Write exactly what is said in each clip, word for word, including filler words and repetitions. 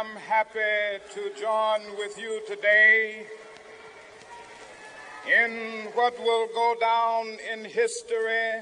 am happy to join with you today in what will go down in history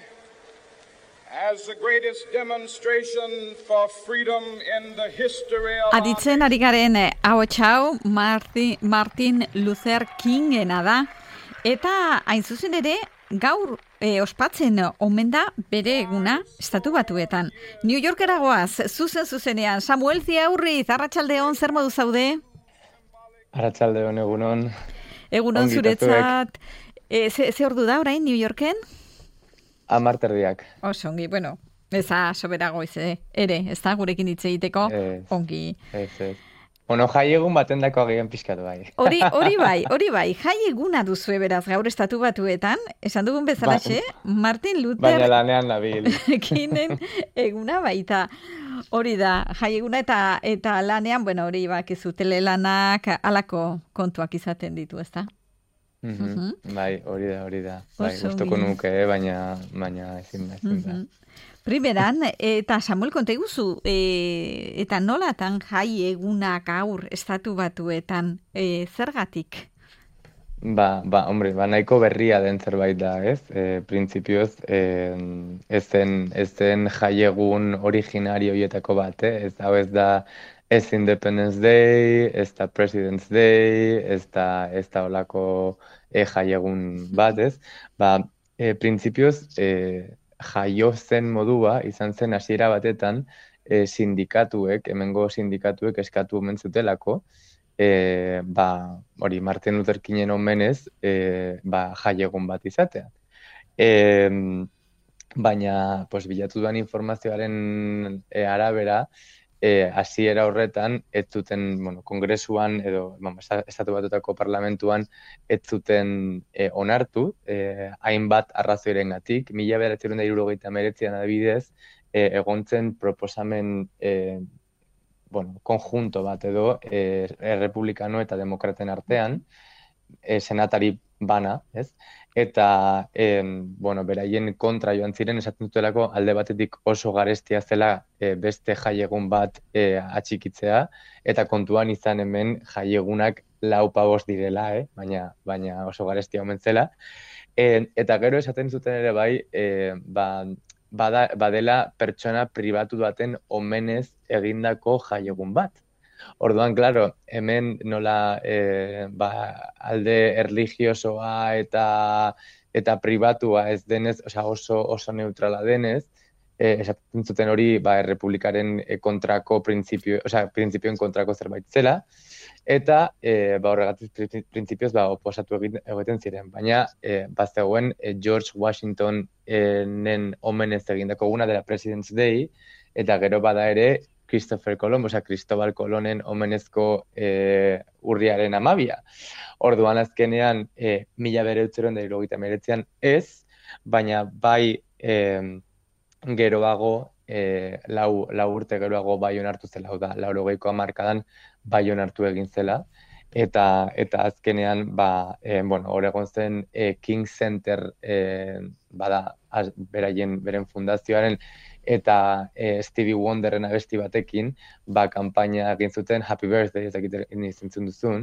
as the greatest demonstration for freedom in the history of Aditzen ari garen ahots hau Martin, Martin Luther Kingena da. Eta hain zuzen ere gaur e, ospatzen omen da bere eguna Estatu Batuetan. New Yorkera goaz, zuzen zuzenean. Samuel Ziaurriz, arratsaldeon, zer modu zaude? Arratsaldeon, egunon. Egunon zuretzat. E, ze, ze ordu da orain New Yorken? Hamar terdiak. Oso ongi, bueno, eza soberago ize, ere, ez da, gurekin hitz egiteko, ongi. Ez, ez. Bueno, jai egun baten dako agian pixkatu bai. Hori, hori bai, hori bai, jai eguna duzue beraz gaur Estatu Batuetan, esan dugun bezalaxe, ba, Martin Luther... Baina lanean nabil. Kinen eguna baita. Hori da, jai eguna eta, eta lanean, bueno, hori bakizu telelanak alako kontuak izaten ditu, ez da? Mm -hmm. Mm -hmm. Bai, hori da, hori da. Bai, gustoko nuke, baina, baina ezin da, ezin da. Mm -hmm. Primeran, eta Samuel, konta iguzu, e, eta nolatan jai egunak gaur Estatu Batuetan, e, zergatik? Ba, ba, hombre, ba, nahiko berria den zerbait da, ez? E, Printzipioz, e, ez zen, ez zen jai egun originario horietako bat, eh? Ez da, ez da, ez Independence Day, ez da President's Day, ez da, ez da olako e, jai egun bat, ez? Ba, e, printzipioz, e, jaio zen modua, izan zen hasiera batetan, e, sindikatuek, hemengo sindikatuek eskatu omen zutelako, e, ba, hori, Martin Luther Kingen omenez, e, ba, jai egun bat izatea. E, baina, pues, bilatu duan informazioaren e, arabera, E, hasiera horretan, ez zuten, bueno, kongresuan edo bueno, Estatu Batuetako parlamentuan ez zuten e, onartu, e, hainbat arrazoirengatik, mila bederatziehun eta hirurogeita hemeretzian adibidez, e, egontzen proposamen e, bueno, konjunto bat edo e, errepublikano eta demokraten artean, e, senatari bana, ez? Eta, e, bueno, beraien kontra joan ziren, esaten dutelako alde batetik oso garestia zela e, beste jaiegun bat e, atxikitzea, eta kontuan izan hemen jaiegunak lau pabos direla, eh? baina, baina oso garestia omen zela. E, eta gero esaten zuten ere bai, e, ba, bada, badela pertsona pribatu baten omenez egindako jaiegun bat. Orduan, claro, hemen nola e, ba, alde erligiosoa eta eta pribatua ez denez, osea, oso oso neutrala denez, e, esaten zuten hori ba, errepublikaren kontrako printzipio, osea, printzipioen kontrako zerbait zela, eta e, ba, horregatik printzipioz ba, oposatu egiten ziren. Baina, e, bazegoen e, George Washingtonen omenez egindako eguna dela President's Day, eta gero bada ere, Christopher Colon, osea, Cristobal Colonen omenezko e, urriaren amabia. Orduan azkenean, e, mila bederatziehun eta hirurogeita hemeretzian ez, baina bai e, geroago, e, lau, lau urte geroago bai onartu zela, hau da, laurogeiko hamarkadan bai onartu egin zela, eta eta azkenean, ba, e, bueno, hor egon zen e, King Center, e, bada, az, beraien, beren fundazioaren, eta e, Stevie Wonderren abesti batekin, ba, kanpaina egin zuten Happy Birthday, ez dakit izentzun duzun,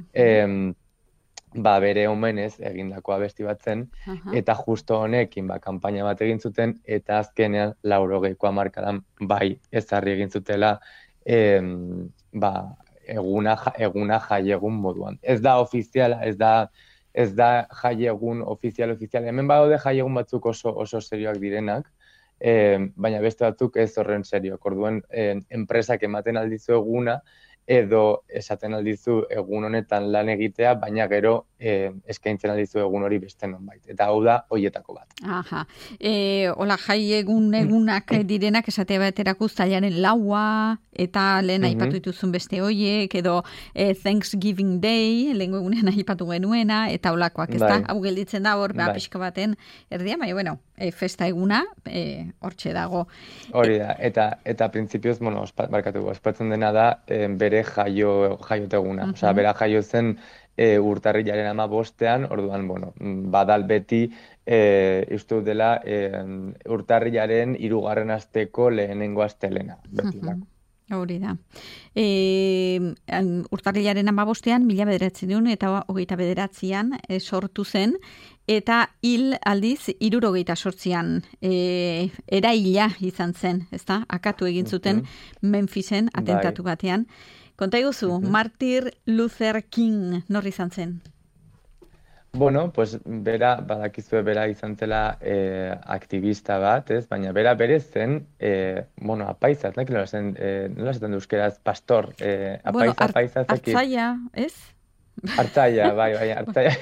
e, ba, bere omenez egindako abesti bat zen, uh-huh. eta justo honekin, ba, kanpaina bat egin zuten, eta azkenean laurogeiko hamarkadan bai ezarri egin zutela, e, ba, eguna, eguna jaiegun moduan. Ez da ofiziala, ez da, ez da jaiegun ofizial, ofizial. Hemen badaude jaiegun batzuk oso, oso serioak direnak, E, baina beste batzuk ez horren serioak. Orduan, e, enpresak ematen aldizu eguna, edo esaten aldizu egun honetan lan egitea, baina gero e, eskaintzen aldizu egun hori beste nonbait. Eta hau da, hoietako bat. Aha. E, hola, jai egun egunak direnak esate baterako uztailaren laua, eta lehen mm-hmm. aipatu dituzun beste hoiek, edo e, Thanksgiving Day, lehen egunean aipatu genuena, eta holakoak, ez da? Bai. Hau gelditzen da hor, bai. Pixka baten erdia, baina, bueno, e, festa eguna, e, hortxe dago. Hori da, eta, eta printzipioz, bueno, ospa, barkatu, ospatzen dena da, e, bere jaio, jaioteguna. Uh-huh. Osea, bera jaio zen e, urtarrilaren ama bostean, orduan, bueno, badal beti, e, uste dela, e, urtarrilaren hirugarren asteko lehenengo astelena. Beti, uh-huh. Hori da. E, urtarrilaren hamabostean, mila bederatziehun eta hogeita bederatzian e, sortu zen, eta hil aldiz hirurogeita zortzian e, eraila izan zen, ezta? Akatu egin zuten Memphisen atentatu batean. Konta iguzu, Martin Luther King nor izan zen? Bueno, pues bera, badakizue bera izan zela eh, aktivista bat, ez? Baina bera bere zen, eh, bueno, apaiza, ez nahi nola zen, eh, nola zaten euskeraz, pastor, eh, apaiza, bueno, ar apaiza, zeki. Artzaia, ez? Artzaia, bai, bai, artzaia.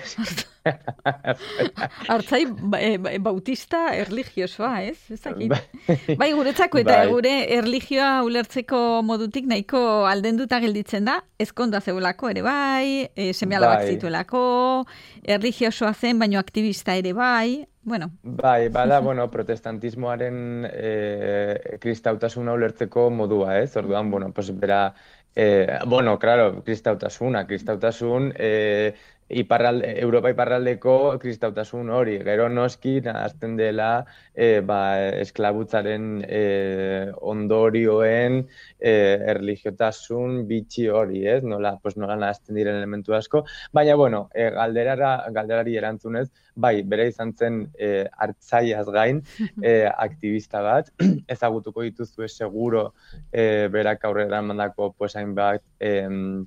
Artzai ba, bautista erligiosoa, ez? Ezakit. Bai, guretzako eta bai. Gure erligioa ulertzeko modutik nahiko aldenduta gelditzen da, ezkonda zeulako ere bai, e, seme-alabak bai. Zituelako, erligiosoa zen, baino aktivista ere bai, bueno. Bai, bada, bueno, protestantismoaren e, kristautasuna ulertzeko modua, ez? Orduan, bueno, pues bera, eh, bueno, claro, kristautasuna, kristautasun, eh, Iparralde, Europa iparraldeko kristautasun hori, gero noski nahazten dela e, ba, esklabutzaren e, ondorioen e, erligiotasun bitxi hori, ez? Nola, pues, nola nahazten diren elementu asko, baina, bueno, e, galderara, galderari erantzunez, bai, bere izan zen e, hartzaiaz gain, e, aktivista bat, ezagutuko dituzue seguro e, berak aurrera mandako pues, hainbat e,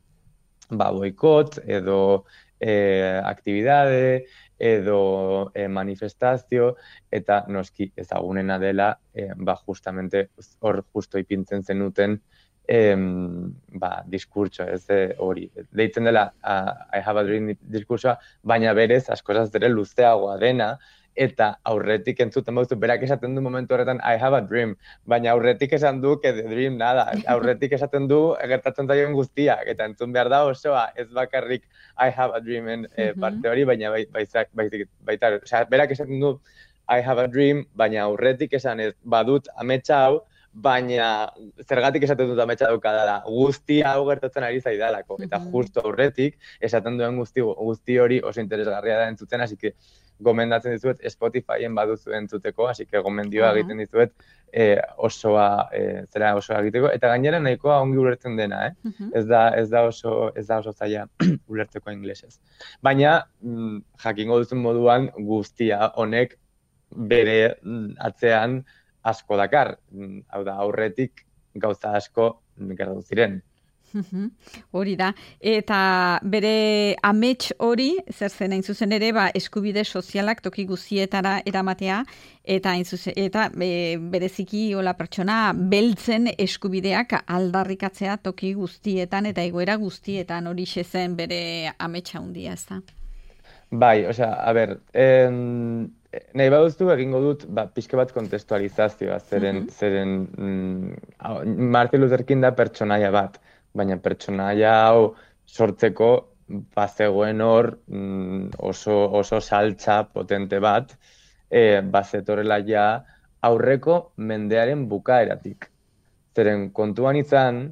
ba, boikot edo Eh, aktibidade edo eh, manifestazio eta noski ezagunena dela eh, ba justamente hor justo ipintzen zenuten eh, ba diskurtso ez hori eh, deitzen dela uh, I have a dream diskursoa, baina berez askozaz ere luzeagoa dena eta aurretik entzuten bauzu, berak esaten du momentu horretan I have a dream, baina aurretik esan du que the dream nada, aurretik esaten du gertatzen zaion guztiak, eta entzun behar da osoa, ez bakarrik I have a dreamen eh, parte hori, baina baita, baita, baita, osea, berak esaten du I have a dream, baina aurretik esan ez badut ametsa hau, baina zergatik esaten dut ametsa daukadala, guzti hau gertatzen ari zaidalako, eta justo aurretik esaten duen guzti, guzti hori oso interesgarria da entzuten, así que gomendatzen dizuet Spotifyen baduzu entzuteko, así que gomendioa egiten dizuet eh, osoa eh, zera osoa egiteko eta gainera nahikoa ongi ulertzen dena, eh? Uh-huh. Ez da ez da oso ez da oso zaila ulertzeko ingelesez. Baina mm, jakingo duzun moduan guztia honek bere mm, atzean asko dakar. Mm, hau da aurretik gauza asko gertatu ziren. Hori da, eta bere amets hori, zer zen hain zuzen ere, ba, eskubide sozialak toki guztietara eramatea, eta, zuzen, eta e, bereziki hola pertsona beltzen eskubideak aldarrikatzea toki guztietan eta egoera guztietan hori zen bere ametsa handia, ez da? Bai, osea, a ber, en... nahi baduztu egingo dut ba, pixke bat kontestualizazioa, zeren, uh-huh. zeren mm, Martin Luther King da pertsonaia bat, baina pertsonaia hau sortzeko bazegoen hor mm, oso, oso saltza potente bat, e, bazetorrela ja aurreko mendearen bukaeratik. Zeren kontuan izan,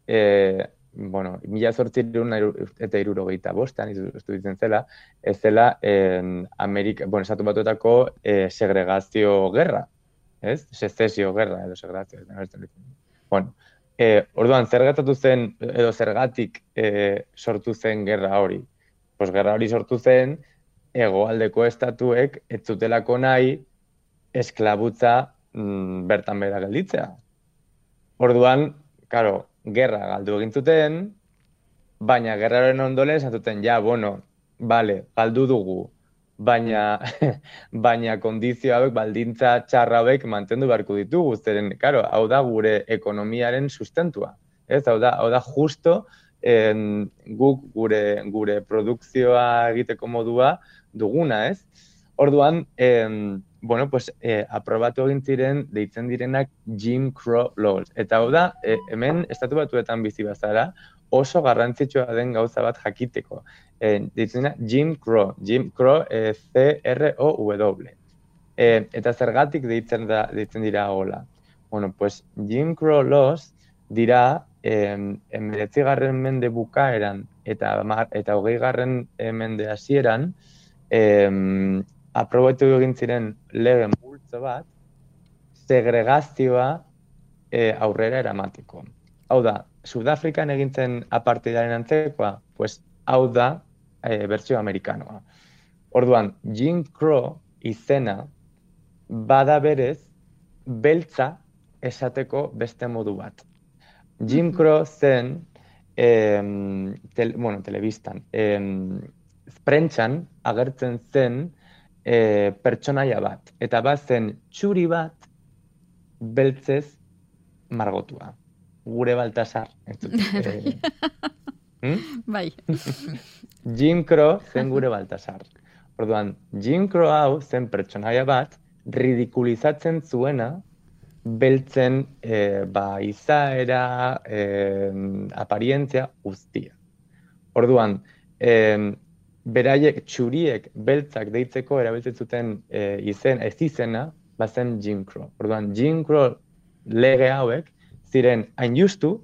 e, bueno, mila zortziehun eta hirurogeita bostan, iztu ditzen zela, ez zela en Amerika, bueno, Estatu Batuetako e, segregazio gerra, ez? Sezesio gerra edo segregazio. Bueno, e, orduan, zer gertatu zen, edo zergatik e, sortu zen gerra hori? Pues gerra hori sortu zen, hegoaldeko estatuek ez zutelako nahi esklabutza mm, bertan behera gelditzea. Orduan, karo, gerra galdu egin zuten, baina gerraren ondoren esatuten, ja, bueno, bale, galdu dugu, baina, baina kondizio hauek, baldintza txarra hauek mantendu beharko ditugu, zeren, karo, hau da gure ekonomiaren sustentua. Ez, hau da, hau da justo en, guk gure, gure produkzioa egiteko modua duguna, ez? Orduan, en, bueno, pues, eh, aprobatu egin ziren, deitzen direnak Jim Crow laws. Eta hau da, eh, hemen Estatu Batuetan bizi bazara, oso garrantzitsua den gauza bat jakiteko. Eh, deitzen dira Jim Crow, Jim Crow, eh, C R O W. Eh, eta zergatik deitzen, da, deitzen dira hola. Bueno, pues, Jim Crow laws dira hemeretzigarren mende bukaeran eta, eta hogeigarren mende hasieran, eh, aprobatu egin ziren lege multzo bat segregazioa e, aurrera eramateko. hau da, Sudafrikan egintzen apartheidaren antzekoa, pues hau da e, bertsio amerikanoa. Orduan, Jim Crow izena bada berez beltza esateko beste modu bat. Jim Crow zen, eh, tel, bueno, telebistan, eh, prentxan agertzen zen eh, pertsonaia bat. Eta bat zen txuri bat beltzez margotua. Gure Baltasar. Eh, hm? Bai. Jim Crow zen gure Baltasar. Orduan, Jim Crow hau zen pertsonaia bat ridikulizatzen zuena beltzen e, ba, izaera, e, aparientzia guztia. Orduan, e, beraiek txuriek beltzak deitzeko erabiltzen zuten e, izen, ez izena, bazen Jim Crow. Orduan, Jim Crow lege hauek ziren hain justu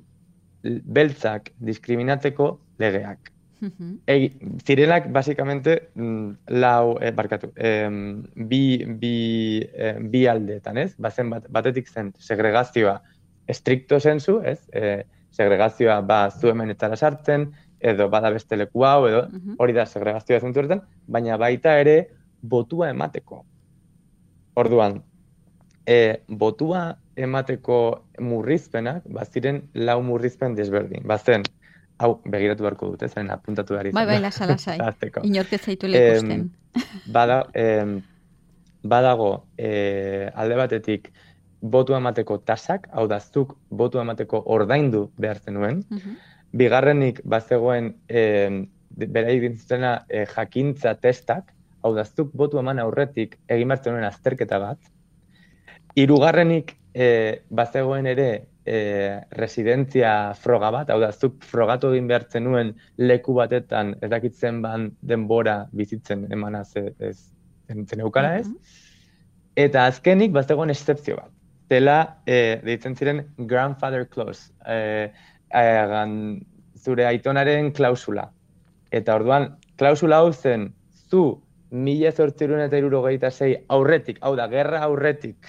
beltzak diskriminatzeko legeak. Egi, zirenak, basikamente, lau, eh, barkatu, eh, bi, bi, eh, bi aldeetan, ez? Bazen bat, batetik zen segregazioa estricto sensu, ez? Eh, segregazioa ba zu hemen etara sartzen, edo bada beste leku hau, edo hori da segregazioa zentu horretan, baina baita ere botua emateko. Orduan, eh, botua emateko murrizpenak, baziren lau murrizpen desberdin. Bazen, hau, begiratu beharko dute, zaren apuntatu behar izan. Bai, bai, lasa, lasai. Inork ez zaitu lekusten. Bada, eh, badago, eh, alde batetik, botu emateko tasak, hau da, zuk botu emateko ordaindu behar zenuen. Uh-huh. Bigarrenik, bazegoen, eh, bera egintzena eh, jakintza testak, hau da, zuk botu eman aurretik egin behar zenuen azterketa bat. Hirugarrenik, eh, bazegoen ere, E, residentzia froga bat, hau da, zuk frogatu egin behar zenuen leku batetan ez dakitzen ban denbora bizitzen emanaz ez zen eukala ez. Eta azkenik, bazegoen excepzio bat. Zela, e, deitzen ziren grandfather clause, e, e, zure aitonaren klausula. Eta orduan, klausula hau zen, zu mila zortziehun eta hirurogeita sei aurretik, hau da, gerra aurretik,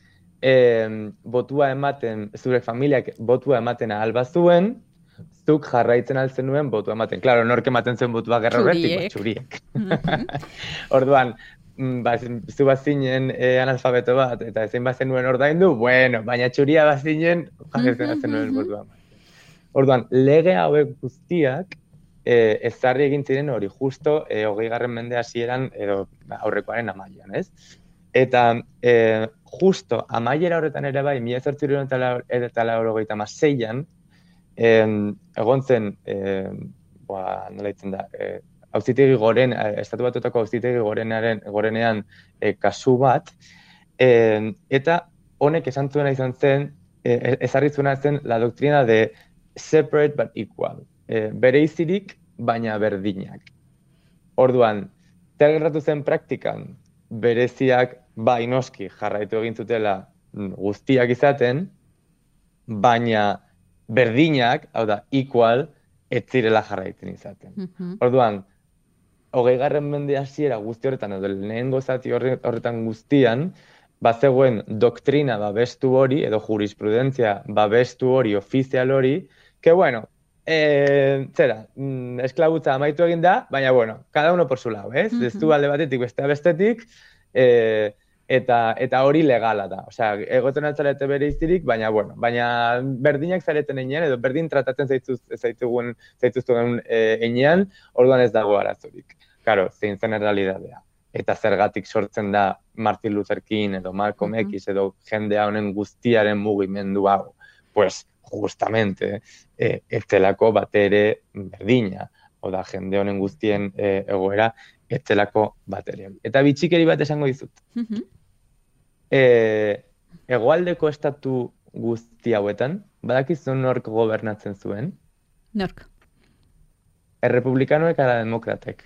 E, botua ematen, zure familiak botua ematen alba zuen, zuk jarraitzen altzen nuen botua ematen. Claro, nork ematen zen botua gerra horretik, txuriek. Mm-hmm. Orduan, ba, zu bazinen e, analfabeto bat, eta ezin bazen nuen ordaindu, bueno, baina txuria bazinen, jarraitzen altzen nuen botua ematen. Orduan, lege hauek guztiak, e, ezarri egin ziren hori, justo, e, hogei garren mende hasieran edo aurrekoaren amaian, ez? Eta eh, justo amaiera horretan ere bai, mila zortziehun eta laurogeita hamaseian, eh, egon zen, eh, boa, nola ditzen da, eh, auzitegi goren, eh, estatu batutako auzitegi gorenaren, gorenean eh, kasu bat, eh, eta honek esan zuena izan zen, eh, ezarri zuena zen la doctrina de separate but equal, eh, bereizirik baina berdinak. Orduan, zer gertatu zen praktikan, bereziak bai noski jarraitu egin zutela guztiak izaten, baina berdinak, hau da, equal, ez zirela jarraitzen izaten. Mm-hmm. Orduan, hogei garren mende hasiera guzti horretan, edo lehenengo zati horretan guztian, bazegoen doktrina babestu hori, edo jurisprudentzia babestu hori, ofizial hori, que bueno, eh, zera, mm, esklabutza amaitu egin da, baina bueno, cada uno por su lado, ez? Mm-hmm. Ez du alde batetik, beste bestetik, eh, eta eta hori legala da. Osea, egoten altzarete bere iztirik, baina bueno, baina berdinak zareten einean, edo berdin tratatzen zaituz, zaitugun, zaituztuen eh, einean, orduan ez dago arazorik. Claro, zein zen errealitatea. Eta zergatik sortzen da Martin Luther King edo Malcolm uh-huh. X edo jendea honen guztiaren mugimendu hau. Pues, justamente, eh, ez zelako batere berdina. Oda, jende honen guztien eh, egoera, ez zelako batere. Eta bitxikeri bat esango dizut. Uh-huh. E, hegoaldeko estatu guzti hauetan, badakizu nork gobernatzen zuen? Nork? Errepublikanoek ala demokratek?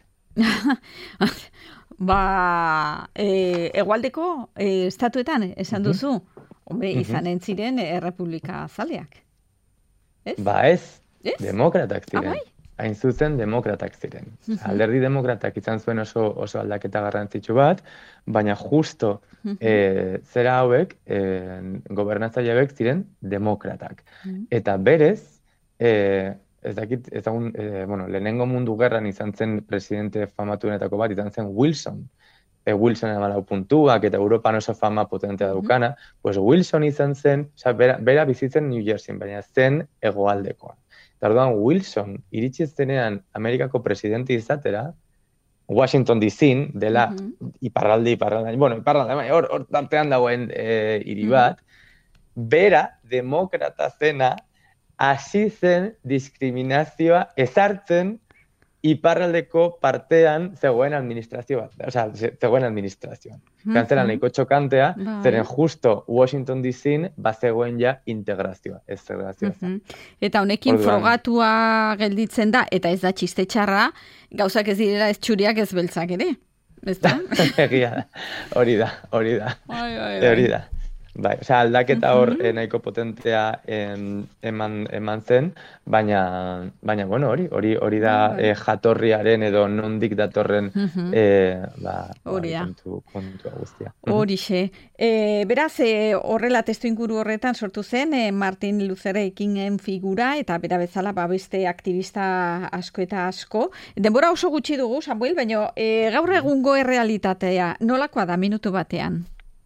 Ba, e, hegoaldeko e, estatuetan, esan duzu, hombre, uh-huh. izanen ziren errepublika zaleak. Ez? Ba ez, ez? Demokratak ziren. Ah, bai? hain zuzen demokratak ziren. Alderdi demokratak izan zuen oso, oso aldaketa garrantzitsu bat, baina justo e, zera hauek, e, gobernatzaile hauek ziren demokratak. Eta berez, e, ez dakit, ezagun, e, bueno, lehenengo mundu gerran izan zen presidente famatuenetako bat, izan zen Wilson. E, Wilson emalau puntuak eta Europan oso fama potentea daukana, pues Wilson izan zen, oza, bera, bera bizitzen New Jersey, baina zen hegoaldekoa. Eta orduan Wilson iritsi zenean Amerikako presidente izatera, Washington D C dela uh-huh. iparralde, iparralde, bueno, iparralde, hor, hor tartean dagoen e, hiri bat, uh-huh. bera demokrata zena, hasi zen diskriminazioa ezartzen iparraldeko partean zegoen administrazio bat, osea, zegoen administrazioan. Mm-hmm. Kantzera nahiko txokantea, bai. Zeren justo Washington D C bazegoen ja integrazioa, ez segregazioa. Mm-hmm. Eta honekin Orduan, frogatua gelditzen da, eta ez da txiste txarra, gauzak ez direla ez txuriak ez beltzak ere, ez da? Egia da, hori da, hori da, ai, ai, ai. hori da. Bai, osea, aldaketa hor uh-huh. nahiko potentea em, eman, eman zen, baina, baina bueno, hori, hori, hori da uh-huh. eh, jatorriaren edo nondik datorren uh-huh. eh, ba, ba, kontu, kontua guztia. Horixe. E, beraz, e, horrela testu inguru horretan sortu zen, e, Martin Luther Kingen figura, eta bera bezala ba, beste aktivista asko eta asko. Denbora oso gutxi dugu, Samuel, baina e, gaur egungo errealitatea nolakoa da minutu batean?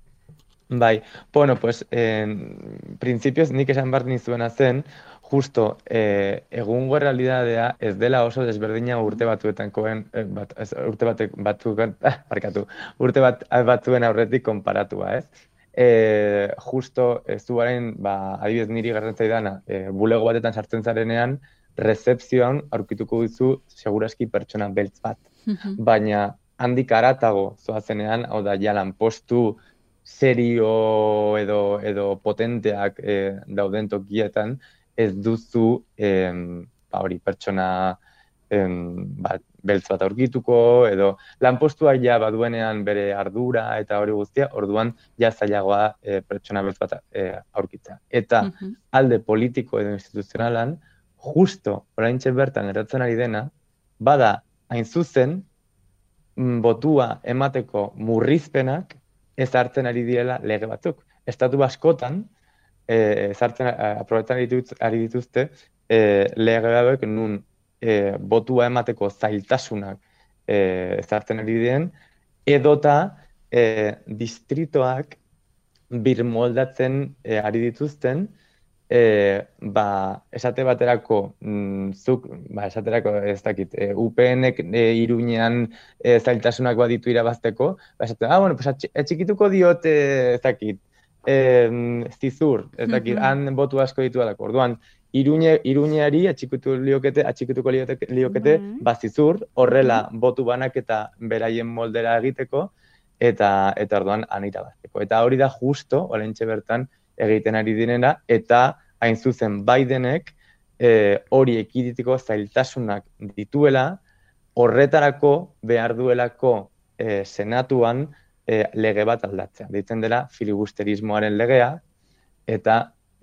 Bai, bueno, pues, en principios nik esan behar nizuena zen, justo eh, egungo errealidadea ez dela oso desberdina urte batuetankoen, eh, bat, ez, urte batek batuen, ah, parkatu, urte bat, batzuen aurretik konparatua, ez? Eh, justo ez duaren, ba, adibidez niri garrantzai dana, eh, bulego batetan sartzen zarenean, rezepzioan aurkituko duzu seguraski pertsona beltz bat. Mm-hmm. Baina handik aratago zoazenean, hau da, ja lanpostu serio edo, edo potenteak e, dauden tokietan, ez duzu e, ba, hori pertsona e, ba, beltz bat aurkituko, edo lanpostuak ja baduenean bere ardura eta hori guztia, orduan ja zailagoa e, pertsona beltz bat e, aurkitzea. Eta uh-huh. alde politiko edo instituzionalan, justo oraintxe bertan gertatzen ari dena, bada hain zuzen, botua emateko murrizpenak ez hartzen ari direla lege batzuk. Estatu askotan, ez hartzen aprobetan ari dituzte, e, lege hauek nun e, botua emateko zailtasunak ez hartzen ari diren, edota e, distritoak birmoldatzen e, ari dituzten, e, ba, esate baterako, mm, zuk, ba, esaterako ez dakit, e, U P N-ek e, Iruñean e, zailtasunak baditu irabazteko, ba, esate, ah, bueno, pues atxikituko diot, e, ez dakit, e, zizur, ez dakit, mm-hmm. han botu asko ditu alako. Orduan, Iruñe, Iruñeari atxikitu liokete, atxikituko liokete, liokete mm-hmm. bazizur, horrela mm-hmm. botu banaketa beraien moldera egiteko, eta, eta orduan han irabazteko. Eta hori da justo, oraintxe bertan, egiten ari direna, eta hain zuzen Bidenek hori e, ekiditeko zailtasunak dituela, horretarako behar duelako e, senatuan e, lege bat aldatzea. Deitzen dela filibusterismoaren legea, eta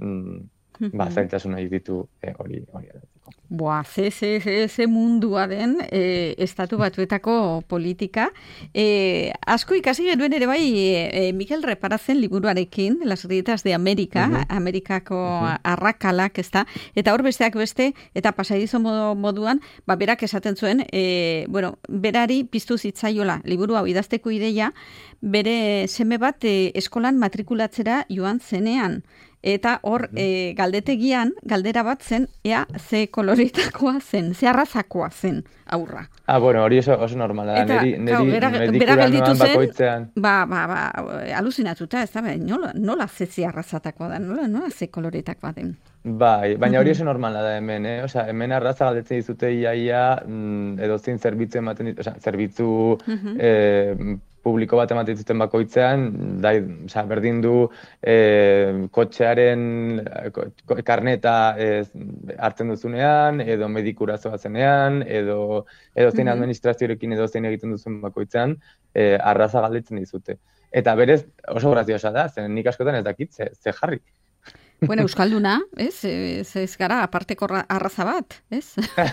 mm, ba, zailtasunak ditu e, hori hori aldatzeko. Boa, ze, ze, ze, ze mundua den e, estatu batuetako politika. E, asko ikasi genuen ere bai e, Mikel Reparazen liburuarekin, Las Grietas de América, uh-huh. Amerikako uh-huh. arrakalak, ez da, eta hor besteak beste, eta pasadizo moduan, ba, berak esaten zuen, e, bueno, berari piztu zitzaiola liburu hau idazteko ideia, bere seme bat e, eskolan matrikulatzera joan zenean. Eta hor, e, galdetegian, galdera bat zen, ea ze koloretakoa zen, ze arrazakoa zen aurra. Ah, bueno, hori oso, oso normala da, niri, niri medikura noan bakoitzean. Ba, ba, ba, aluzinatuta, ez da, nola, nola ze ze arrazatakoa da, nola, nola ze koloretakoa den. Bai, baina hori oso normala da hemen, eh? Osea, hemen arraza galdetzen dizute iaia, mm, edo zein zerbitzu ematen ditu, osea, zerbitzu uh-huh. eh, publiko bat ematen dituzten bakoitzean, da, osea, berdin du eh, kotxearen ko, karneta ez, hartzen duzunean, edo medikura zoazenean, edo, edo zein uh-huh. administrazioarekin edo zein egiten duzuen bakoitzean, eh, arraza galdetzen dizute. Eta berez oso graziosa da, zen nik askotan ez dakit, ze, ze jarri. Bueno, euskalduna, ez? Ez, ez gara, aparteko arraza bat, ez?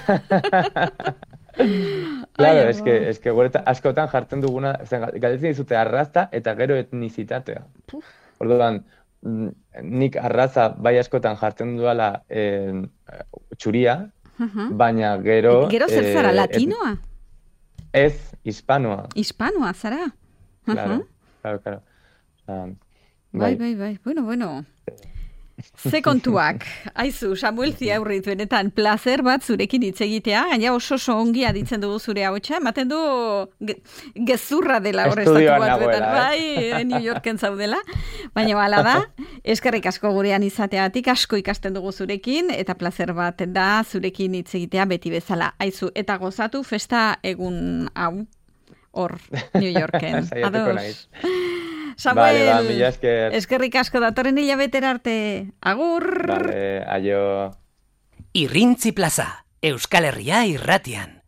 Claro, es que, es que guareta, askotan jartzen duguna, galdetzen dizute arraza eta gero etnizitatea. Orduan, nik arraza bai askotan jartzen duala eh, txuria, uh-huh. baina gero... Gero zer zara, eh, latinoa? Ez, hispanoa. Hispanoa, zara? Uh-huh. Claro, claro, claro. Um, bai, bai, bai, bueno, bueno... Ze kontuak, aizu, Samuel Ziaurrit, benetan, placer bat zurekin hitz egitea, gaina oso oso ongi aditzen dugu zure ahotsa, ematen du ge, gezurra dela hor estatu batuetan, bai, eh? New Yorken zaudela, baina hala da, eskerrik asko gurean izateatik, asko ikasten dugu zurekin, eta placer bat da zurekin hitz egitea beti bezala, aizu, eta gozatu festa egun hau, hor, New Yorken, ados. Samuel, vale, ba, mila esker. Eskerrik asko datorren hilabetera arte. Agur! Vale, aio. Irrintzi plaza, Euskal Herria irratian.